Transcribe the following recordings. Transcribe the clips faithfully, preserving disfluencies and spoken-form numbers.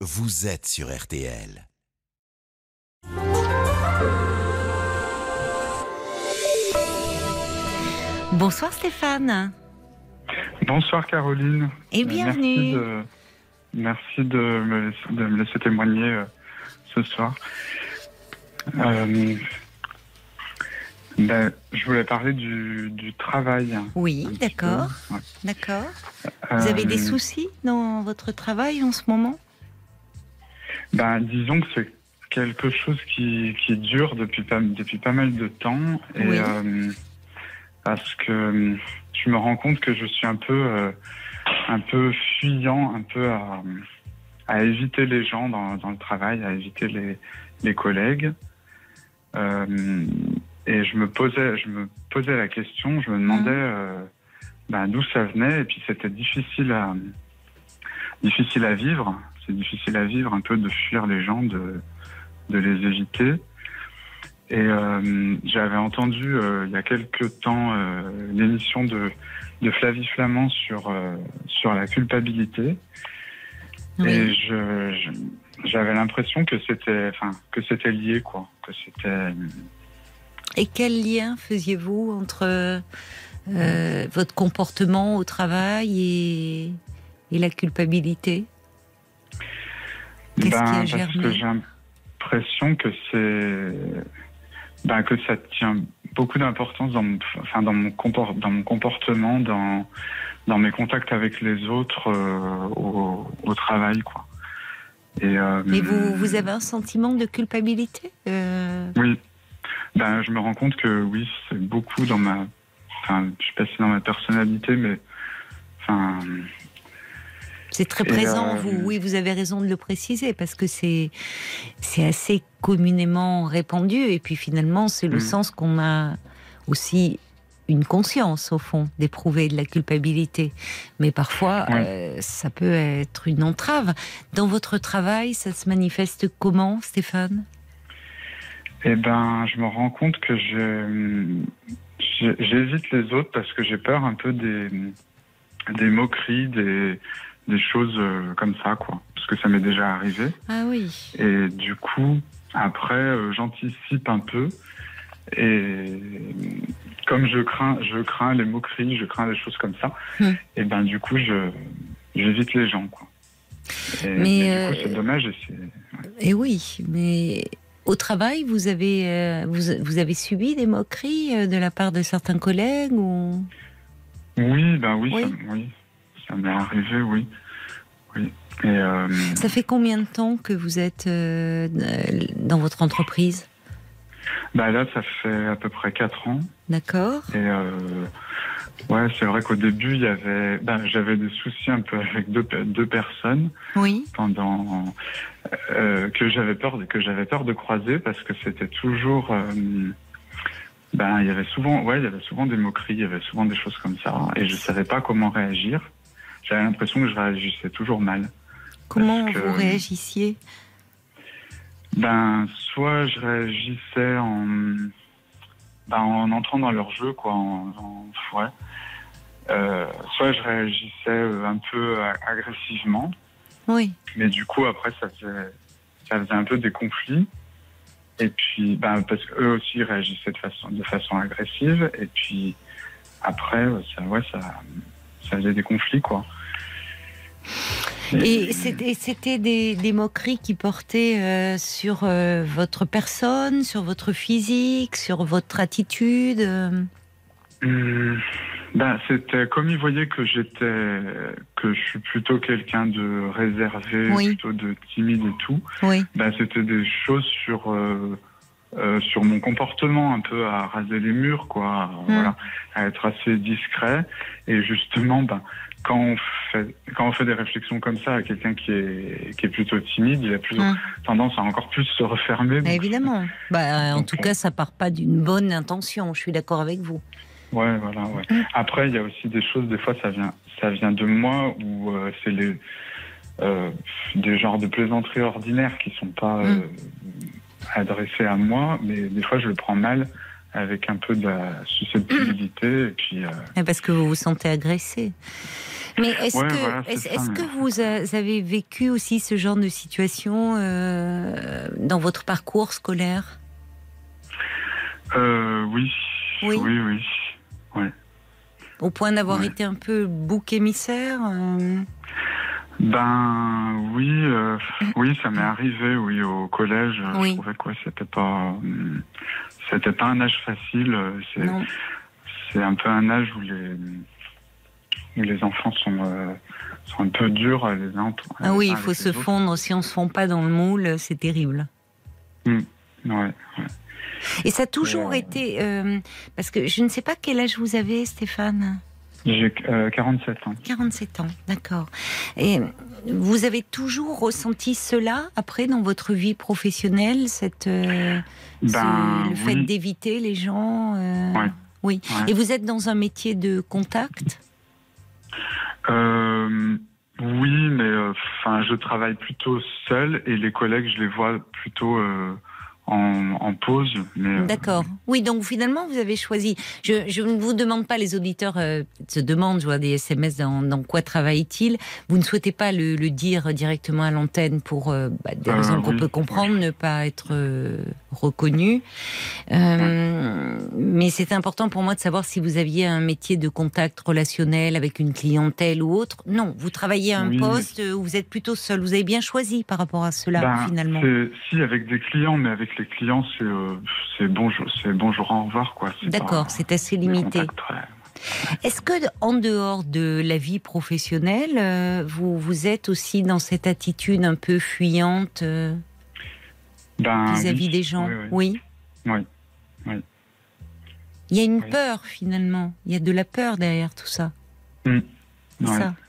vous êtes sur R T L. Bonsoir Stéphane. Bonsoir Caroline. Et bienvenue. Merci de, merci de, me, laisser, de me laisser témoigner euh, ce soir. Euh, ben, je voulais parler du, du travail. Oui, d'accord. Ouais. D'accord. Vous avez des Euh, soucis dans votre travail en ce moment ? ben, disons que c'est quelque chose qui, qui dure depuis pas, depuis pas mal de temps. Et, Oui. euh, parce que je me rends compte que je suis un peu, euh, un peu fuyant, un peu à, à éviter les gens dans, dans le travail, à éviter les, les collègues. Euh, et je me posais, je me posais la question, je me demandais euh, ben, d'où ça venait. Et puis c'était difficile à, difficile à vivre. C'est difficile à vivre un peu de fuir les gens, de, de les éviter. Et euh, j'avais entendu euh, il y a quelques temps euh, l'émission de, de Flavie Flament sur, euh, sur la culpabilité. Oui. Et je, je, j'avais l'impression que c'était, enfin, que c'était lié, quoi. Que c'était... Et quel lien faisiez-vous entre euh, votre comportement au travail et, et la culpabilité ? Qu'est-ce ben, qui a parce germé ? que j'ai l'impression que c'est... Ben, que ça tient beaucoup d'importance dans mon, enfin, dans mon, comport, dans mon comportement, dans, dans mes contacts avec les autres euh, au, au travail, quoi. Et, euh, Mais vous, vous avez un sentiment de culpabilité euh... Oui. Ben, je me rends compte que oui, c'est beaucoup dans ma... Enfin, je sais pas si dans ma personnalité, mais... Enfin... C'est très Et présent, euh, vous, oui, vous avez raison de le préciser, parce que c'est, c'est assez communément répandu, et puis finalement, c'est le Mm. sens qu'on a aussi une conscience, au fond, d'éprouver de la culpabilité. Mais parfois, Ouais. euh, ça peut être une entrave. Dans votre travail, ça se manifeste comment, Stéphane ? Eh ben, je me rends compte que je, je- j'évite les autres parce que j'ai peur un peu des, des moqueries, des, des choses euh, comme ça, quoi. Parce que ça m'est déjà arrivé. Ah oui. Et du coup, après, euh, j'anticipe un peu. Et comme je crains, je crains les moqueries, je crains les choses comme ça. Hmm. Et ben, du coup, je, j'évite les gens, quoi. Et, Mais, et du euh, coup, c'est dommage. Et c'est... Et oui, mais au travail, vous avez, euh, vous, vous avez subi des moqueries euh, de la part de certains collègues ou... Oui, ben oui, Oui. Ça, oui, ça m'est arrivé, oui. Oui. Et euh, Ça fait combien de temps que vous êtes euh, dans votre entreprise ? bah là, ça fait à peu près quatre ans. D'accord. Et euh, ouais, c'est vrai qu'au début, il y avait, ben, j'avais des soucis un peu avec deux, deux personnes Oui. pendant euh, que j'avais peur, que j'avais peur de croiser parce que c'était toujours, euh, ben, il y avait souvent, ouais, il y avait souvent des moqueries, il y avait souvent des choses comme ça, et je savais pas comment réagir. J'avais l'impression que je réagissais toujours mal. Comment Parce que, vous réagissiez ? Ben, soit je réagissais en, ben, en entrant dans leur jeu, quoi, en, en ouais. Euh, soit je réagissais un peu agressivement, Oui. mais du coup après ça faisait, ça faisait un peu des conflits. Et puis, ben, parce qu'eux aussi ils réagissaient de façon, de façon agressive. Et puis après, ça, ouais, ça, ça faisait des conflits, quoi. Et c'était, c'était des, des moqueries qui portaient euh, sur euh, votre personne, sur votre physique, sur votre attitude euh... Hum, ben, c'était comme ils voyaient que j'étais, que je suis plutôt quelqu'un de réservé, Oui. plutôt de timide et tout. Oui. Ben, c'était des choses sur euh, euh, sur mon comportement, un peu à raser les murs, quoi. Hum. Voilà, à être assez discret. Et justement, ben, quand on fait quand on fait des réflexions comme ça à quelqu'un qui est qui est plutôt timide, il a plutôt Hum. tendance à encore plus se refermer. Donc, Évidemment. Bah, en donc, tout euh, cas, ça part pas d'une bonne intention. Je suis d'accord avec vous. Ouais, voilà, ouais. Mm. Après, il y a aussi des choses, des fois, ça vient, ça vient de moi, ou euh, c'est les, euh, des genres de plaisanteries ordinaires qui sont pas euh, Mm. adressées à moi, mais des fois, je le prends mal, avec un peu de la susceptibilité, et puis... Euh... Parce que vous vous sentez agressé. Mais est-ce Ouais, que, voilà, c'est est-ce, ça, est-ce mais- que vous a- avez vécu aussi ce genre de situation euh, dans votre parcours scolaire? Euh, oui. Oui. Oui, oui. Ouais. Au point d'avoir Ouais. été un peu bouc émissaire euh, Ben oui, euh, oui, ça m'est arrivé, oui, au collège. euh, Oui. Je trouvais que ouais, c'était pas, hum, c'était pas un âge facile. euh, C'est, Non. c'est un peu un âge où les, où les enfants sont, euh, sont un peu durs euh, les uns entre Ah les oui, uns il faut avec se les autres. fondre. Si on ne se fond pas dans le moule, c'est terrible. Hum, ouais. Et ça a toujours Euh, été... euh, parce que je ne sais pas quel âge vous avez, Stéphane. J'ai euh, quarante-sept ans. quarante-sept ans, d'accord. Et vous avez toujours ressenti cela après dans votre vie professionnelle, cette, euh, ce- Ben le fait oui. d'éviter les gens euh, Ouais. Oui. Ouais. Et vous êtes dans un métier de contact? Euh, oui, mais enfin, je travaille plutôt seul et les collègues, je les vois plutôt euh, en, en pause. Mais euh, D'accord. Oui, donc finalement, vous avez choisi. Je, je ne vous demande pas, les auditeurs euh, se demandent, je vois des S M S, dans, dans quoi travaille-t-il. Vous ne souhaitez pas le, le dire directement à l'antenne pour euh, bah, des Euh, raisons qu'on oui, peut comprendre, ne pas être euh, reconnu. Euh, mais c'est important pour moi de savoir si vous aviez un métier de contact relationnel avec une clientèle ou autre. Non, vous travaillez à un Oui, poste où vous êtes plutôt seul. Vous avez bien choisi par rapport à cela, ben, finalement. c'est- si avec des clients, mais avec les clients, c'est euh, c'est bonjour, c'est bonjour, au revoir, quoi. C'est D'accord, pas c'est assez des limité. contacts très- Est-ce que, en dehors de la vie professionnelle, euh, vous, vous êtes aussi dans cette attitude un peu fuyante euh, Ben, vis-à-vis oui. des gens? Oui, Oui. oui. Oui. Il y a une Oui. peur, finalement. Il y a de la peur derrière tout ça. Hmm. C'est Ouais. ça.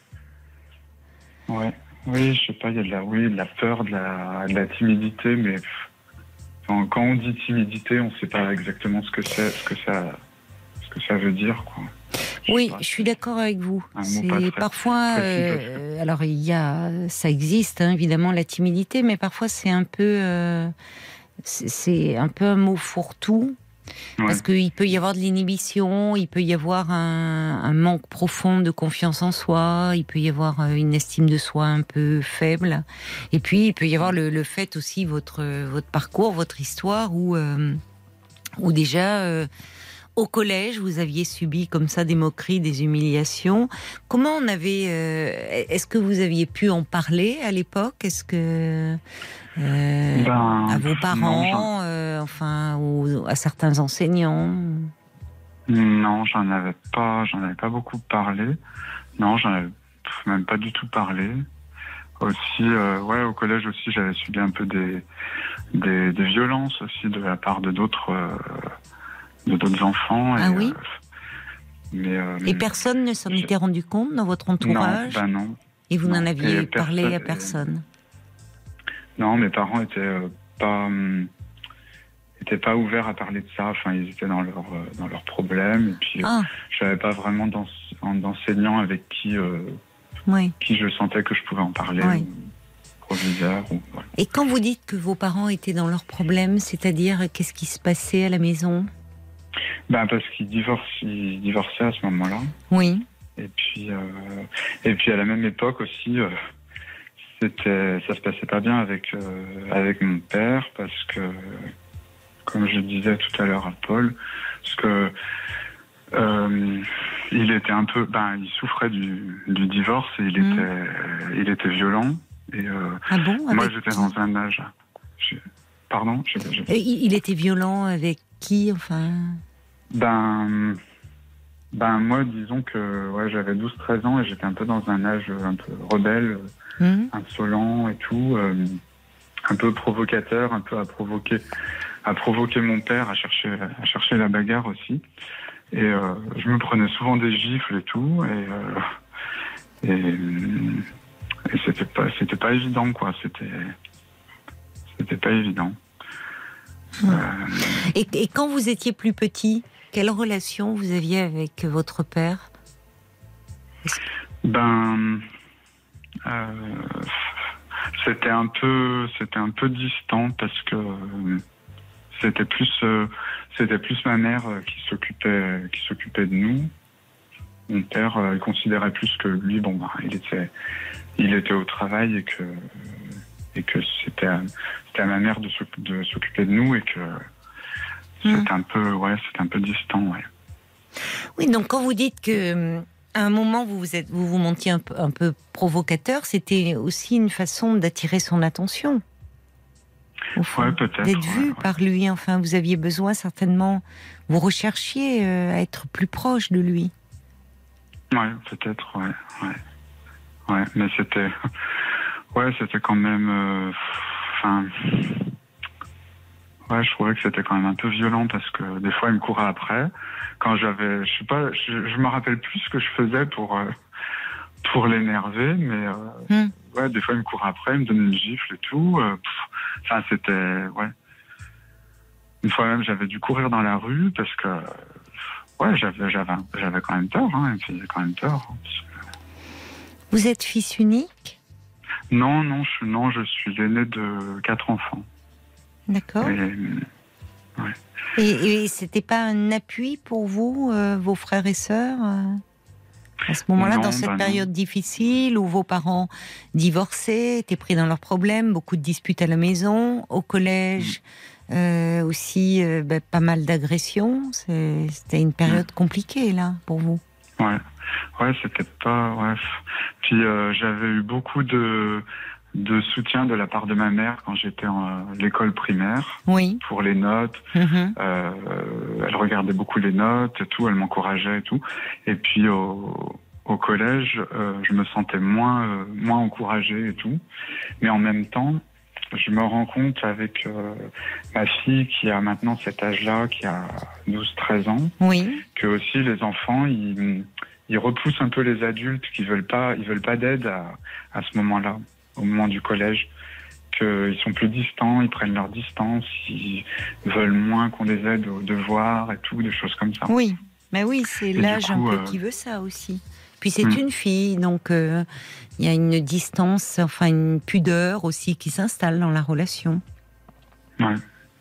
Ouais. Oui, je sais pas, il y a de la, oui, de la peur, de la, de la timidité, mais pff, enfin, quand on dit timidité, on sait pas exactement ce que c'est, ce que ça, ce que ça veut dire, quoi. Je Oui, sais pas, je suis d'accord avec vous. un mot C'est pas très parfois, précis, euh, alors il y a, ça existe hein, évidemment la timidité, mais parfois c'est un peu, euh, c'est- c'est un peu un mot fourre-tout. Ouais. Parce qu'il peut y avoir de l'inhibition, il peut y avoir un, un manque profond de confiance en soi, il peut y avoir une estime de soi un peu faible. Et puis, il peut y avoir le, le fait aussi, votre, votre parcours, votre histoire, où, euh, où déjà, euh, au collège, vous aviez subi comme ça des moqueries, des humiliations. Comment on avait... Euh, est-ce que vous aviez pu en parler à l'époque? Est-ce que... Euh, Ben, à vos non, parents, j'en- euh, enfin, ou à certains enseignants? non, j'en avais pas, j'en avais pas beaucoup parlé. Non, j'en avais pff, même pas du tout parlé. Aussi, euh, ouais, au collège aussi, j'avais subi un peu des, des, des violences aussi de la part de d'autres, euh, de d'autres enfants. Ah et, oui. euh, mais euh, Et personne ne s'en je- était rendu compte dans votre non, entourage? ben non. Et vous non. n'en aviez Et parlé à personne- personne? Non, mes parents étaient euh, pas hum, étaient pas ouverts à parler de ça. Enfin, ils étaient dans leur euh, dans leurs problèmes. Et puis, euh, Ah, je n'avais pas vraiment d'ens- d'enseignant avec qui euh, oui. qui je sentais que je pouvais en parler. Oui. Ou proviseur. Ou, voilà. Et quand vous dites que vos parents étaient dans leurs problèmes, c'est-à-dire qu'est-ce qui se passait à la maison? Ben, parce qu'ils divorcent, ils divorçaient à ce moment-là. Oui. Et puis, euh, et puis à la même époque aussi, euh, c'était, ça se passait pas bien avec euh, avec mon père parce que, comme je disais tout à l'heure à Paul, parce que euh, il était un peu, ben, il souffrait du, du divorce et il Mm. était, il était violent. Et euh, Ah bon? moi, Avec j'étais qui? dans un âge. je- pardon. je- je- Euh, Il il était violent avec qui? Enfin. Ben, ben moi, disons que ouais, j'avais douze treize ans et j'étais un peu dans un âge un peu rebelle, Hmm. insolent et tout, euh, un peu provocateur, un peu à provoquer, à provoquer mon père, à chercher, à chercher la bagarre aussi. Et euh, je me prenais souvent des gifles et tout, et, euh, et, et c'était pas, c'était pas évident, quoi. C'était, c'était pas évident. Hmm. Euh, Et, et quand vous étiez plus petit, quelle relation vous aviez avec votre père? Ben, euh, c'était un peu, c'était un peu distant parce que euh, c'était plus, euh, c'était plus ma mère euh, qui s'occupait, qui s'occupait de nous. mon père, euh, il considérait plus que lui, bon, bah, il était, il était au travail et que, et que c'était, à- c'était à ma mère de s'oc- de s'occuper de nous et que Mm. c'était un peu, ouais, c'était un peu distant, ouais. Oui, donc quand vous dites que à un moment vous vous êtes, vous vous montiez un peu, un peu provocateur, c'était aussi une façon d'attirer son attention. Au fond, Ouais, peut-être. d'être ouais, vu ouais. par lui. Enfin, vous aviez besoin certainement, vous recherchiez euh, à être plus proche de lui. Ouais, peut-être, ouais, ouais. Ouais, mais c'était, ouais, c'était quand même, euh, enfin, ouais, je trouvais que c'était quand même un peu violent parce que des fois il me courait après. Quand j'avais, je sais pas, je, je me rappelle plus ce que je faisais pour, euh, pour l'énerver, mais euh, Hmm. ouais, des fois il me courait après, il me donnait une gifle et tout. euh, pff, Enfin, c'était, ouais. Une fois même, j'avais dû courir dans la rue parce que, ouais, j'avais, j'avais, j'avais quand même peur, hein, il me faisait quand même peur. hein, parce que- Vous êtes fils unique, Non, non, je, non, je suis l'aîné de quatre enfants. d'accord. Et, Et, et c'était pas un appui pour vous, euh, vos frères et sœurs, euh, à ce moment-là, Non, dans cette bah non. période difficile où vos parents divorçaient, étaient pris dans leurs problèmes, beaucoup de disputes à la maison, au collège euh, aussi, euh, bah, pas mal d'agressions. C'est- C'était une période compliquée là pour vous. ouais, ouais, c'était pas, ouais. Puis euh, j'avais eu beaucoup de de soutien de la part de ma mère quand j'étais à l'école primaire Oui. pour les notes. Mhm. Euh, elle regardait beaucoup les notes et tout, elle m'encourageait et tout. Et puis au, au collège, euh, je me sentais moins euh, moins encouragé et tout. Mais en même temps, je me rends compte avec euh, ma fille qui a maintenant cet âge-là, qui a douze treize ans, Oui. que aussi les enfants, ils, ils repoussent un peu les adultes qui veulent pas, ils veulent pas d'aide à, à ce moment-là, au moment du collège, qu'ils sont plus distants, ils prennent leur distance, ils veulent moins qu'on les aide aux devoirs et tout, des choses comme ça. Oui. Mais oui, c'est du l'âge un coup, peu euh, qui veut ça aussi. Puis c'est Hmm. une fille, donc euh, il y a une distance, enfin une pudeur aussi qui s'installe dans la relation. Ouais.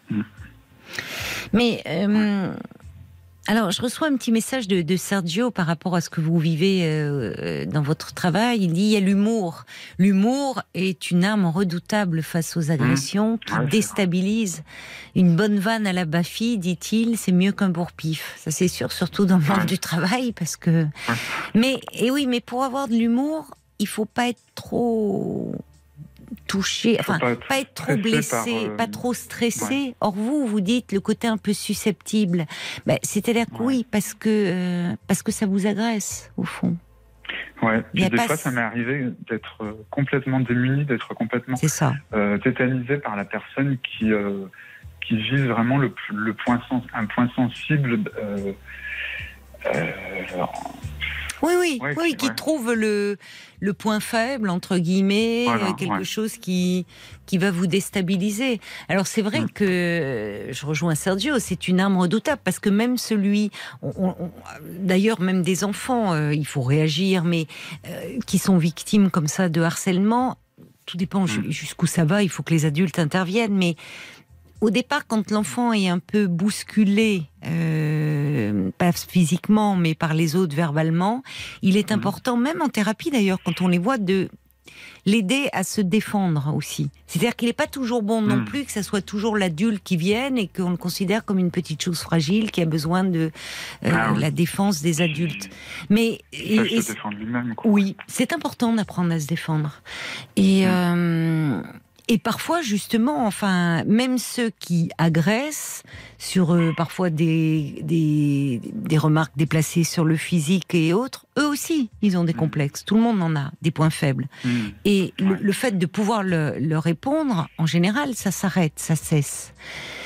Mais euh, alors, je reçois un petit message de, de Sergio par rapport à ce que vous vivez euh, dans votre travail. Il dit il y a l'humour. L'humour est une arme redoutable face aux agressions qui Ouais, c'est déstabilisent. Une bonne vanne à la Bafi, dit-il, c'est mieux qu'un bourre-pif. Ça c'est sûr, surtout dans le monde Ouais. du travail, parce que. Mais et oui, mais pour avoir de l'humour, il faut pas être trop touché, Faut enfin pas pas être être, trop stressé blessé, par, euh, pas trop stressé. Or vous, vous dites le côté un peu susceptible. Ben, c'est-à-dire que Ouais. oui, parce que euh, parce que ça vous agresse au fond. Ouais. Il y Puis a des pas fois, ce- ça m'est arrivé d'être euh, complètement démuni, d'être complètement C'est ça. euh, tétanisé par la personne qui euh, qui vise vraiment le, le point sens, un point sensible. Euh, euh, Oui, oui, Ouais, oui, qui- qui ouais. trouve le le point faible entre guillemets, Voilà, euh, quelque ouais. chose qui qui va vous déstabiliser. Alors c'est vrai Mm. que euh, je rejoins Sergio, c'est une arme redoutable parce que même celui, on- on- on- d'ailleurs même des enfants, euh, il faut réagir, mais euh, qui sont victimes comme ça de harcèlement, tout dépend ju- Mm. jusqu'où ça va. Il faut que les adultes interviennent, mais au départ, quand l'enfant est un peu bousculé, euh, pas physiquement, mais par les autres verbalement, il est Mhm. important, même en thérapie d'ailleurs, quand on les voit, de l'aider à se défendre aussi. C'est-à-dire qu'il n'est pas toujours bon non Mhm. plus que ça soit toujours l'adulte qui vienne et qu'on le considère comme une petite chose fragile qui a besoin de euh, Ah oui. la défense des adultes. Mais Qui sache et- et- se défendre lui-même, quoi. oui, c'est important d'apprendre à se défendre. Et, Mm. euh, et parfois, justement, enfin, même ceux qui agressent sur euh, parfois des, des, des remarques déplacées sur le physique et autres, eux aussi, ils ont des Mm. complexes. Tout le monde en a des points faibles. Mm. Et le, Ouais. le fait de pouvoir le, leur répondre, en général, ça s'arrête, ça cesse.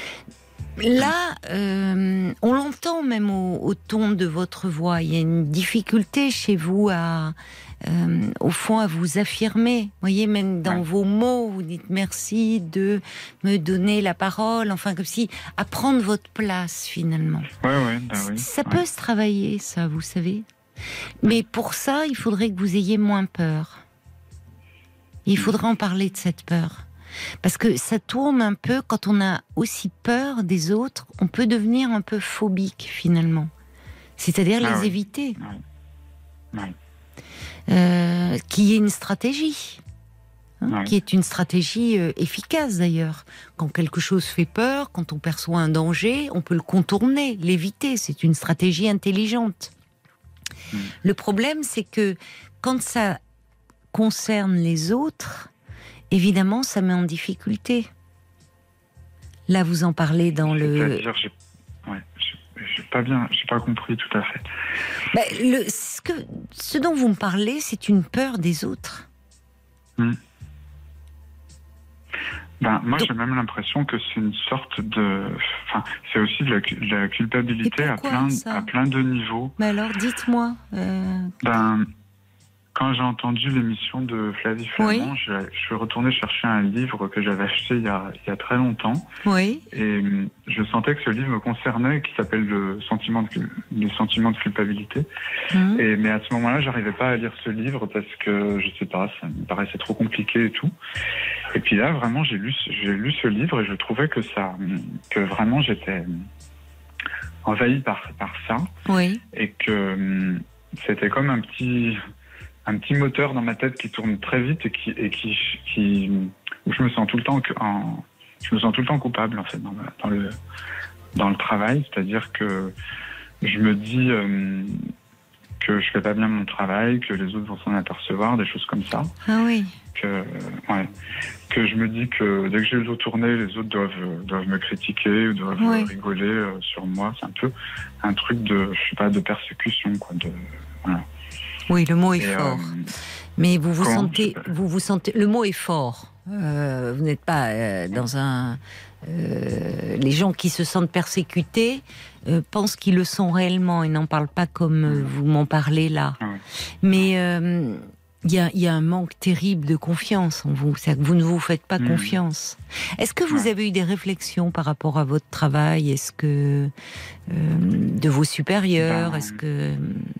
Là, euh, on l'entend même au, au ton de votre voix. Il y a une difficulté chez vous à, euh, au fond, à vous affirmer. Vous voyez, même dans Ouais. vos mots, vous dites merci de me donner la parole. Enfin, comme si à prendre votre place finalement. Ouais, ouais, bah oui. Ça Ouais. peut se travailler, ça, vous savez. Mais pour ça, il faudrait que vous ayez moins peur. Il faudrait en parler de cette peur. Parce que ça tourne un peu, quand on a aussi peur des autres, on peut devenir un peu phobique finalement. C'est-à-dire Ah les oui. éviter. Ouais. Ouais. Euh, qui est une stratégie. Hein, Ouais. qui est une stratégie euh, efficace d'ailleurs. Quand quelque chose fait peur, quand on perçoit un danger, on peut le contourner, l'éviter. C'est une stratégie intelligente. Mm. Le problème, c'est que quand ça concerne les autres, évidemment, ça met en difficulté. Là, vous en parlez dans le... C'est-à-dire, j'ai, ouais, j'ai, j'ai pas bien, j'ai pas compris tout à fait. Ben, le ce, que, ce dont vous me parlez, c'est une peur des autres. Mm. Ben, moi, Donc, j'ai même l'impression que c'est une sorte de... Enfin, c'est aussi de la, de la culpabilité à plein, à plein de niveaux. Mais alors, dites-moi. Euh... Ben, quand j'ai entendu l'émission de Flavie Flamand, Oui. je, je suis retourné chercher un livre que j'avais acheté il y a, il y a très longtemps. Oui. Et je sentais que ce livre me concernait, qui s'appelle le sentiment de, Les sentiments de culpabilité. Mmh. Et, mais à ce moment-là, j'arrivais pas à lire ce livre parce que, je sais pas, ça me paraissait trop compliqué et tout. Et puis là, vraiment, j'ai lu, j'ai lu ce livre et je trouvais que ça, que vraiment j'étais envahi par, par ça. Oui. Et que c'était comme un petit, un petit moteur dans ma tête qui tourne très vite et qui, et qui, qui, où je me sens tout le temps en, je me sens tout le temps coupable, en fait, dans, dans le, dans le travail. C'est-à-dire que je me dis, euh, que je fais pas bien mon travail, que les autres vont s'en apercevoir, des choses comme ça. Ah oui. Que, ouais, que je me dis que dès que j'ai le dos tourné, les autres doivent, doivent me critiquer ou doivent oui. rigoler euh, sur moi. C'est un peu un truc de, je sais pas, de persécution, quoi. De, voilà. Oui, le mot est Et, fort. Euh, Mais vous vous comment, sentez, vous vous sentez, le mot est fort. Euh, vous n'êtes pas euh, dans un. Euh, les gens qui se sentent persécutés euh, pensent qu'ils le sont réellement et n'en parlent pas comme euh, vous m'en parlez là. Ah ouais. Mais il euh, y, a, y a un manque terrible de confiance en vous. C'est-à-dire que vous ne vous faites pas mmh. confiance. Est-ce que vous ouais. avez eu des réflexions par rapport à votre travail? Est-ce que euh, de vos supérieurs? Ben... Est-ce que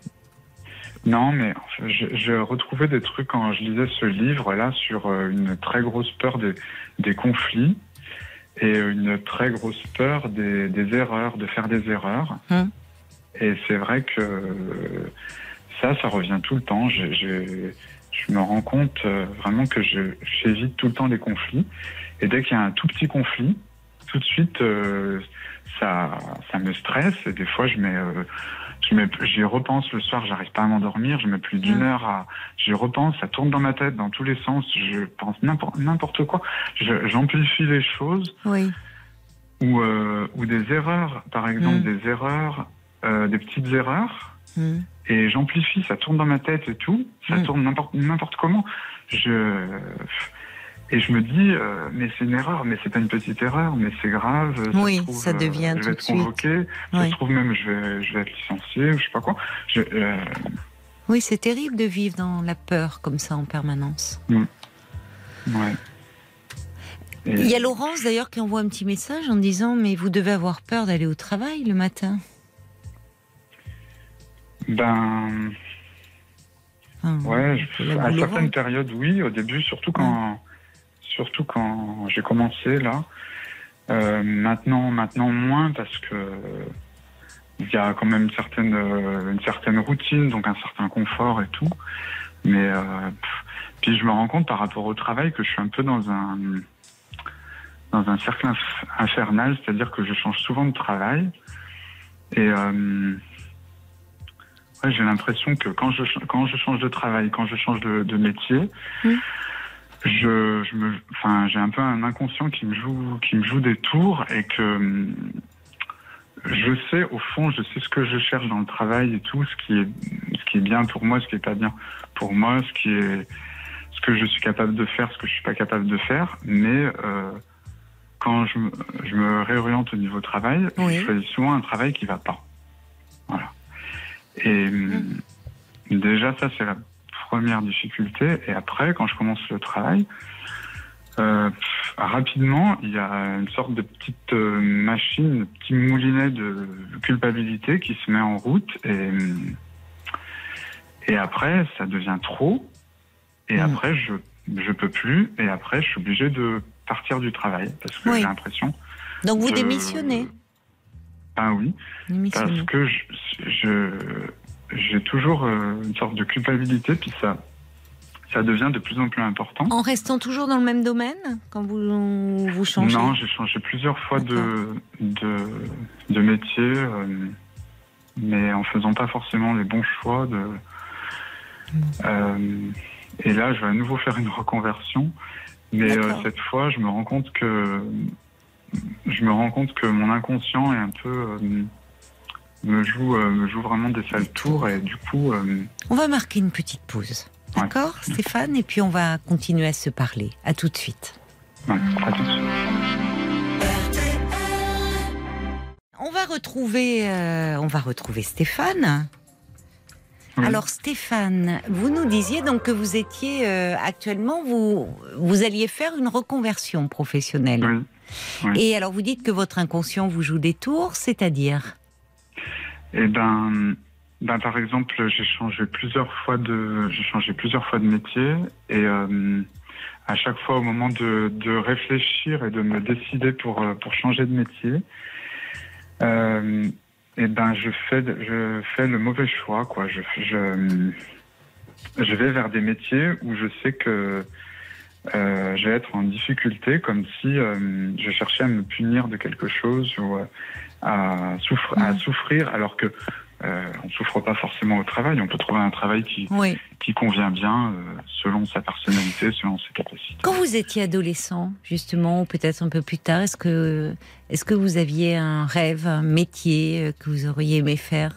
Non, mais enfin, j'ai retrouvé des trucs quand je lisais ce livre-là sur une très grosse peur des, des conflits et une très grosse peur des, des erreurs, de faire des erreurs. Hum. Et c'est vrai que ça, ça revient tout le temps. J'ai, j'ai, je me rends compte vraiment que je, j'évite tout le temps les conflits. Et dès qu'il y a un tout petit conflit, tout de suite, euh, ça, ça me stresse. Et des fois, je mets... Euh, J'y repense le soir, j'arrive pas à m'endormir, je mets plus d'une heure à... J'y repense, ça tourne dans ma tête, dans tous les sens, je pense n'importe, n'importe quoi. Je, j'amplifie les choses. Oui. Ou, euh, ou des erreurs, par exemple, mmh. des erreurs, euh, des petites erreurs. Mmh. Et j'amplifie, ça tourne dans ma tête et tout. Ça mmh. tourne n'importe, n'importe comment. Je... Et je me dis, euh, mais c'est une erreur, mais c'est pas une petite erreur, mais c'est grave. Ça oui, trouve, ça devient euh, tout de suite. Je vais être convoqué, ça oui. se trouve même je vais, je vais être licencié, ou je sais pas quoi. Je, euh... Oui, c'est terrible de vivre dans la peur comme ça en permanence. Mmh. Ouais. Et... Il y a Laurence d'ailleurs qui envoie un petit message en disant, mais vous devez avoir peur d'aller au travail le matin. Ben... Enfin, ouais, je, à certaines périodes, oui. Au début, surtout quand, ouais. surtout quand j'ai commencé là. Euh, maintenant, maintenant moins parce que il y a quand même une certaine, euh, une certaine routine, donc un certain confort et tout. Mais euh, puis je me rends compte par rapport au travail que je suis un peu dans un dans un cercle inf- infernal, c'est-à-dire que je change souvent de travail et euh, ouais, j'ai l'impression que quand je, quand je change de travail, quand je change de, de métier, mmh. je, je me, enfin, j'ai un peu un inconscient qui me joue, qui me joue des tours et que je sais, au fond, je sais ce que je cherche dans le travail et tout, ce qui est, ce qui est bien pour moi, ce qui est pas bien pour moi, ce qui est, ce que je suis capable de faire, ce que je suis pas capable de faire, mais euh, quand je, je me réoriente au niveau travail, oui. je choisis souvent un travail qui va pas. Voilà. Et mmh. déjà, ça, c'est la première difficulté. Et après, quand je commence le travail, euh, rapidement, il y a une sorte de petite euh, machine, un petit moulinet de culpabilité qui se met en route. Et, et après, ça devient trop. Et mmh. après, je je peux plus. Et après, je suis obligé de partir du travail parce que oui. j'ai l'impression... Donc vous de... démissionnez? Ben oui, parce que je, je, j'ai toujours euh, une sorte de culpabilité, puis ça, ça devient de plus en plus important. En restant toujours dans le même domaine quand vous, vous changez? Non, j'ai changé plusieurs fois de, de, de métier, euh, mais en faisant pas forcément les bons choix. De, mmh. euh, et là, je vais à nouveau faire une reconversion, mais euh, cette fois, je me rends compte que je me rends compte que mon inconscient est un peu euh, me joue euh, me joue vraiment des sales tours, et du coup. Euh, On va marquer une petite pause. D'accord, ouais. Stéphane, et puis on va continuer à se parler. À tout de suite. Ouais, à tout de suite. On va retrouver, euh, on va retrouver Stéphane. Oui. Alors Stéphane, vous nous disiez donc que vous étiez euh, actuellement, vous, vous alliez faire une reconversion professionnelle. Oui. Oui. Et alors vous dites que votre inconscient vous joue des tours, c'est-à-dire? Eh ben... Ben, par exemple, j'ai changé plusieurs fois de, j'ai changé plusieurs fois de métier, et euh, à chaque fois, au moment de, de réfléchir et de me décider pour pour changer de métier, euh, et ben je fais je fais le mauvais choix, quoi. Je je je vais vers des métiers où je sais que euh, je vais être en difficulté, comme si euh, je cherchais à me punir de quelque chose ou à souffrir, à souffrir, alors que Euh, on ne souffre pas forcément au travail, on peut trouver un travail qui, oui. qui convient bien euh, selon sa personnalité, selon ses capacités. Quand vous étiez adolescent, justement, ou peut-être un peu plus tard, est-ce que, est-ce que vous aviez un rêve, un métier que vous auriez aimé faire?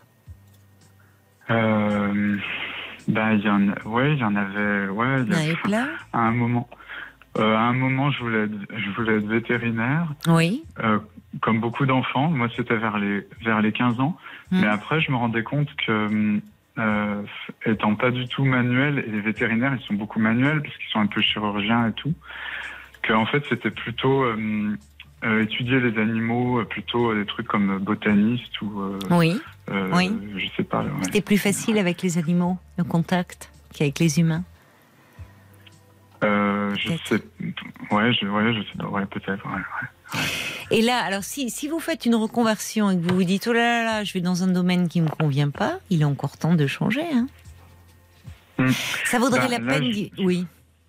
euh, ben, il y en, ouais, il y en avait, ouais, il y avait plein. À un moment. Euh, à un moment, je voulais être, je voulais être vétérinaire. Oui. Euh, comme beaucoup d'enfants, moi c'était vers les vers les quinze ans. Mmh. Mais après, je me rendais compte que euh, étant pas du tout manuel, et les vétérinaires, ils sont beaucoup manuels parce qu'ils sont un peu chirurgiens et tout, que en fait c'était plutôt euh, euh, étudier les animaux, plutôt des trucs comme botaniste ou. Euh, oui. Euh, oui. Je sais pas. Ouais. C'était plus facile avec les animaux, le contact, qu'avec les humains. Euh, je sais, ouais, je, ouais, je sais pas, ouais, peut-être, ouais, ouais. Et là, alors si, si vous faites une reconversion et que vous vous dites, oh là là là, je vais dans un domaine qui me convient pas, il est encore temps de changer, hein. Mmh. Ça vaudrait bah, la là, peine, je... oui.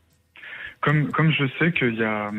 Comme, comme je sais qu'il y a,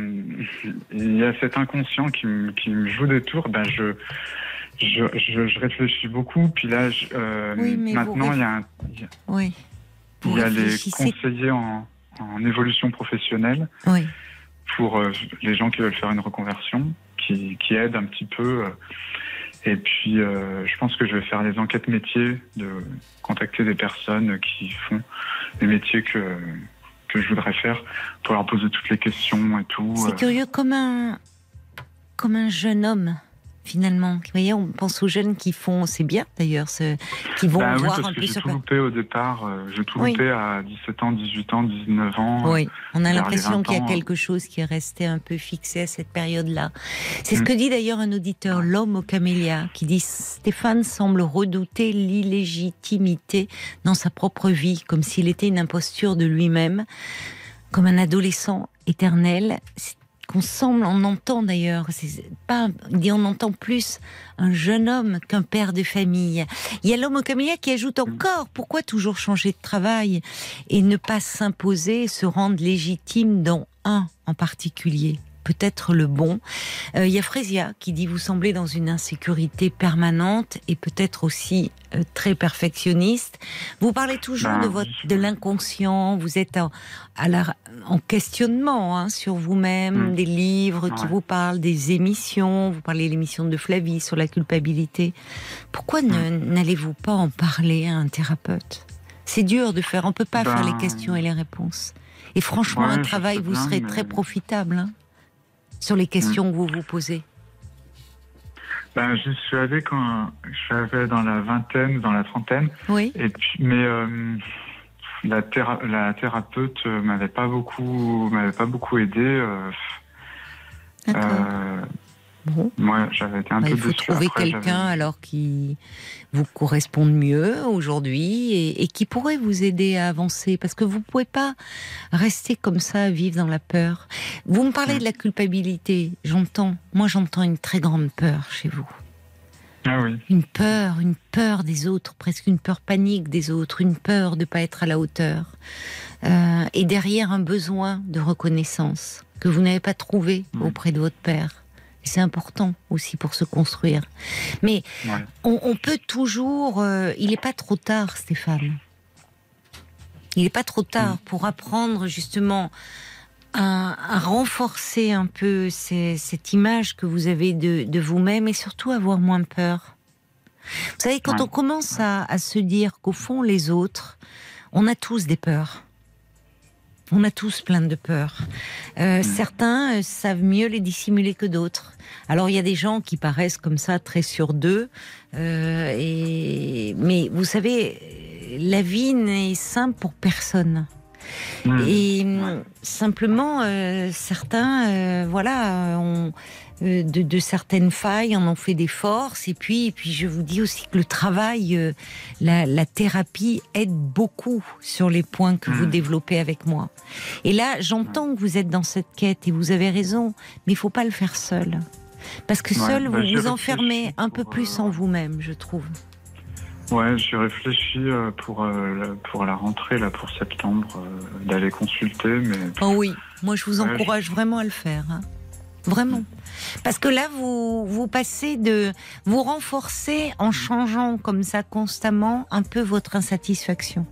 il y a cet inconscient qui me, qui me joue des tours, ben je, je, je, je réfléchis beaucoup, puis là, je, euh, oui, maintenant, il y a un, il y a, oui. il y a les conseillers en, en évolution professionnelle, oui. pour euh, les gens qui veulent faire une reconversion, qui, qui aident un petit peu. Euh, et puis, euh, je pense que je vais faire les enquêtes métiers, de contacter des personnes qui font les métiers que, que je voudrais faire, pour leur poser toutes les questions et tout. C'est euh... curieux, comme un, comme un jeune homme. Finalement, vous voyez, on pense aux jeunes qui font, c'est bien d'ailleurs, ce, qui vont bah, voir oui, parce un que peu j'ai sur. J'ai tout loupé au départ, euh, j'ai tout oui. loupé à dix-sept ans, dix-huit ans, dix-neuf ans. Oui, on a l'impression qu'il y a ans. quelque chose qui est resté un peu fixé à cette période-là. C'est mmh. ce que dit d'ailleurs un auditeur, l'homme au camélia, qui dit Stéphane semble redouter l'illégitimité dans sa propre vie, comme s'il était une imposture de lui-même, comme un adolescent éternel. C'est qu'on semble, on entend d'ailleurs, c'est pas, on dit on entend plus un jeune homme qu'un père de famille. Il y a l'homme au camélia qui ajoute encore, pourquoi toujours changer de travail et ne pas s'imposer, se rendre légitime dans un en particulier, peut-être le bon. Euh, il y a Frésia qui dit, vous semblez dans une insécurité permanente et peut-être aussi euh, très perfectionniste. Vous parlez toujours ben, de, votre, de l'inconscient, vous êtes en, à la, en questionnement hein, sur vous-même, mmh. des livres ouais. qui vous parlent, des émissions, vous parlez de l'émission de Flavie sur la culpabilité. Pourquoi mmh. ne, n'allez-vous pas en parler à un thérapeute? C'est dur de faire, on ne peut pas ben... faire les questions et les réponses. Et franchement, ouais, un travail vous bien, serait mais... très profitable hein, sur les questions mmh. que vous vous posez. Ben, je suis allé quand je suis arrivé dans la vingtaine, dans la trentaine. Oui. Et puis, mais euh, la, théra- la thérapeute m'avait pas beaucoup, m'avait pas beaucoup aidé. Euh, D'accord. Euh, bon. Moi, j'avais été un bah, peu déçu. Il faut déçu. trouver Après, quelqu'un j'avais... alors qui vous corresponde mieux aujourd'hui et, et qui pourrait vous aider à avancer, parce que vous pouvez pas rester comme ça, vivre dans la peur. Vous me parlez mmh. de la culpabilité. J'entends, moi, j'entends une très grande peur chez vous. Ah oui. Une peur, une peur des autres, presque une peur panique des autres, une peur de ne pas être à la hauteur. Euh, et derrière, un besoin de reconnaissance que vous n'avez pas trouvé mmh. auprès de votre père. Et c'est important aussi pour se construire. Mais ouais. on, on peut toujours... Euh, il n'est pas trop tard, Stéphane. Il n'est pas trop tard mmh. pour apprendre justement à, à renforcer un peu ces, cette image que vous avez de, de vous-même et surtout avoir moins peur. Vous savez, quand ouais. on commence à, à se dire qu'au fond, les autres, on a tous des peurs. On a tous plein de peurs. Euh, mmh. Certains euh, savent mieux les dissimuler que d'autres. Alors, il y a des gens qui paraissent comme ça, très sûrs d'eux. Euh, et... Mais vous savez, la vie n'est simple pour personne. Mmh. Et ouais. simplement, euh, certains, euh, voilà, ont, euh, de, de certaines failles en ont fait des forces. Et puis, et puis, je vous dis aussi que le travail, euh, la, la thérapie aide beaucoup sur les points que mmh. vous développez avec moi. Et là, j'entends que vous êtes dans cette quête et vous avez raison, mais il faut pas le faire seul, parce que seul, ouais, bah, vous vous enfermez un peu plus en vous-même, je trouve. Ouais, j'ai réfléchi euh, pour, euh, pour la rentrée, là, pour septembre, euh, d'aller consulter, mais... Oh oui, moi je vous ouais, encourage je... vraiment à le faire, hein. Vraiment. Parce que là, vous, vous passez de... Vous renforcez en changeant comme ça constamment un peu votre insatisfaction.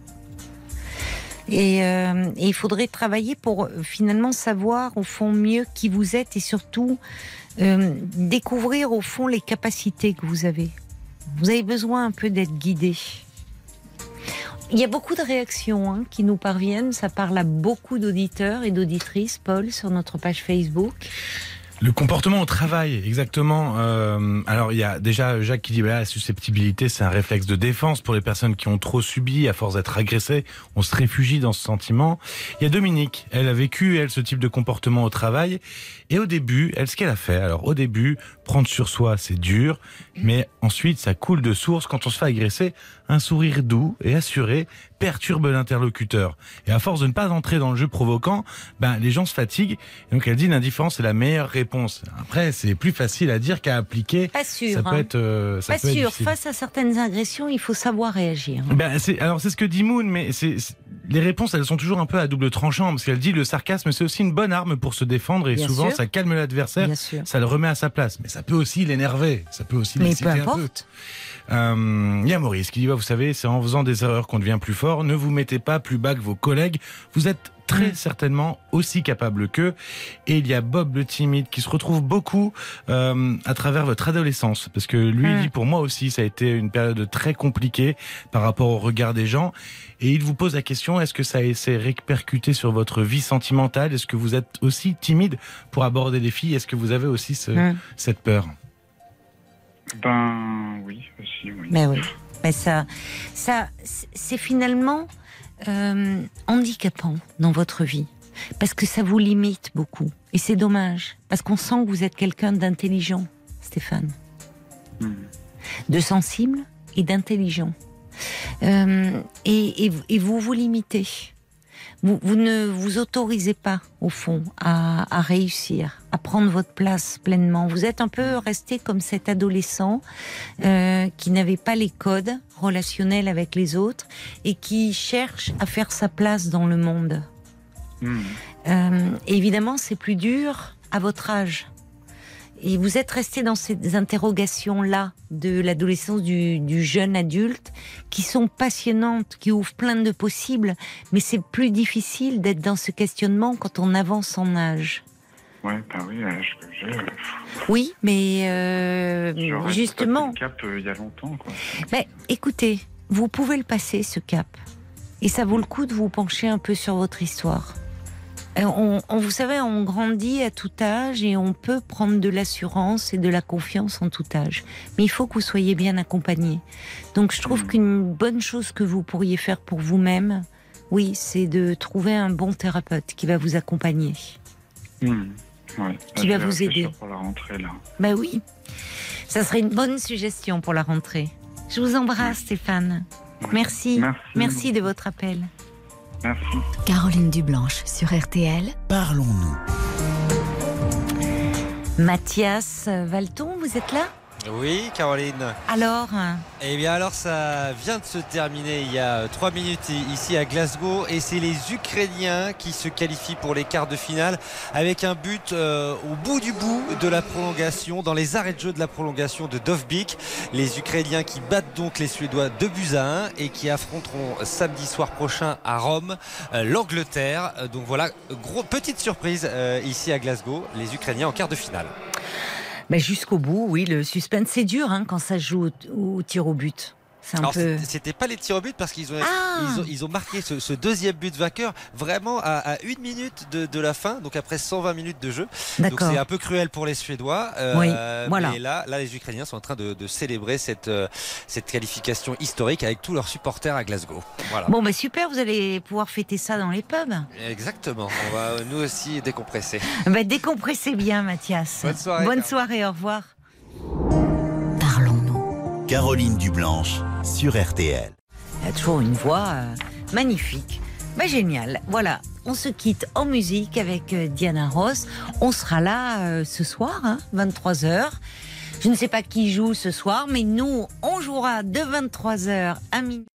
Et, euh, et il faudrait travailler pour finalement savoir au fond mieux qui vous êtes et surtout euh, découvrir au fond les capacités que vous avez. Vous avez besoin un peu d'être guidé. Il y a beaucoup de réactions hein, qui nous parviennent. Ça parle à beaucoup d'auditeurs et d'auditrices, Paul, sur notre page Facebook. Le comportement au travail, exactement. Euh, alors, il y a déjà Jacques qui dit bah, la susceptibilité, c'est un réflexe de défense pour les personnes qui ont trop subi. À force d'être agressées, on se réfugie dans ce sentiment. Il y a Dominique, elle a vécu, elle, ce type de comportement au travail. Et au début, elle, ce qu'elle a fait, alors au début, prendre sur soi, c'est dur. Mais ensuite, ça coule de source. Quand on se fait agresser, un sourire doux et assuré perturbe l'interlocuteur. Et à force de ne pas entrer dans le jeu provoquant, ben, les gens se fatiguent. Et donc elle dit l'indifférence est la meilleure réponse. Après, c'est plus facile à dire qu'à appliquer. Pas sûr. Ça peut hein. être, euh, ça pas peut sûr. Être difficile. Face à certaines agressions, il faut savoir réagir. Ben, c'est, alors c'est ce que dit Moon, mais c'est, c'est, les réponses, elles sont toujours un peu à double tranchant, parce qu'elle dit le sarcasme, c'est aussi une bonne arme pour se défendre, et Bien souvent sûr. ça calme l'adversaire, ça le remet à sa place. Mais ça peut aussi l'énerver, ça peut aussi l'exciter un peu. Mais peu importe. Il euh, y a Maurice qui dit bah, vous savez, c'est en faisant des erreurs qu'on devient plus fort. Ne vous mettez pas plus bas que vos collègues. Vous êtes très mmh. certainement aussi capable qu'eux. Et il y a Bob le timide qui se retrouve beaucoup euh, à travers votre adolescence, parce que lui mmh. dit pour moi aussi ça a été une période très compliquée par rapport au regard des gens. Et il vous pose la question, est-ce que ça s'est répercuté sur votre vie sentimentale? Est-ce que vous êtes aussi timide pour aborder les filles? Est-ce que vous avez aussi ce, mmh. cette peur? Ben oui, aussi, oui. Mais oui, mais ça, ça, c'est finalement euh, handicapant dans votre vie, parce que ça vous limite beaucoup, et c'est dommage, parce qu'on sent que vous êtes quelqu'un d'intelligent, Stéphane, mmh. de sensible et d'intelligent, euh, et, et, et vous vous limitez. Vous, vous ne vous autorisez pas, au fond, à, à réussir, à prendre votre place pleinement. Vous êtes un peu resté comme cet adolescent euh, qui n'avait pas les codes relationnels avec les autres et qui cherche à faire sa place dans le monde. Mmh. Euh, évidemment, c'est plus dur à votre âge. Et vous êtes resté dans ces interrogations-là de l'adolescence, du, du jeune adulte, qui sont passionnantes, qui ouvrent plein de possibles, mais c'est plus difficile d'être dans ce questionnement quand on avance en âge. Ouais, bah oui, l'âge que j'ai... Euh... Oui, mais euh, justement... le cap euh, il y a longtemps, quoi. Mais écoutez, vous pouvez le passer, ce cap. Et ça vaut le coup de vous pencher un peu sur votre histoire. On, on, vous savez, on grandit à tout âge et on peut prendre de l'assurance et de la confiance en tout âge. Mais il faut que vous soyez bien accompagné. Donc je trouve mmh. qu'une bonne chose que vous pourriez faire pour vous-même, oui, c'est de trouver un bon thérapeute qui va vous accompagner. Mmh. Ouais. Qui va vous aider. Pour la rentrée, là. Ben oui, ça serait une bonne suggestion pour la rentrée. Je vous embrasse, ouais. Stéphane. Ouais. Merci. Merci. Merci de votre appel. Merci. Caroline Dublanche sur R T L. Parlons-nous. Mathias Valton, vous êtes là ? Oui, Caroline. Alors Eh bien alors ça vient de se terminer il y a trois minutes ici à Glasgow et c'est les Ukrainiens qui se qualifient pour les quarts de finale avec un but euh, au bout du bout de la prolongation, dans les arrêts de jeu de la prolongation de Dovbyk. Les Ukrainiens qui battent donc les Suédois deux buts à un et qui affronteront samedi soir prochain à Rome euh, l'Angleterre. Donc voilà, gros, petite surprise euh, ici à Glasgow, les Ukrainiens en quart de finale. Mais jusqu'au bout, oui, le suspense, c'est dur hein, quand ça se joue au, au tir au but. C'est un Alors, peu... c'était pas les tirs au but parce qu'ils ont, ah ils ont, ils ont marqué ce, ce deuxième but vainqueur vraiment à, à une minute de, de la fin, donc après cent vingt minutes de jeu. Donc c'est un peu cruel pour les Suédois. Euh, oui, voilà. Mais là, là, les Ukrainiens sont en train de, de célébrer cette, euh, cette qualification historique avec tous leurs supporters à Glasgow. Voilà. Bon, bah super, vous allez pouvoir fêter ça dans les pubs. Exactement. On va nous aussi décompresser. Bah, décompressez bien, Mathias. Bonne soirée. Bonne soirée, au revoir. Caroline Dublanche sur R T L. Elle a toujours une voix euh, magnifique. Bah, génial. Voilà, on se quitte en musique avec euh, Diana Ross. On sera là euh, ce soir, hein, vingt-trois heures. Je ne sais pas qui joue ce soir, mais nous, on jouera de vingt-trois heures à minuit.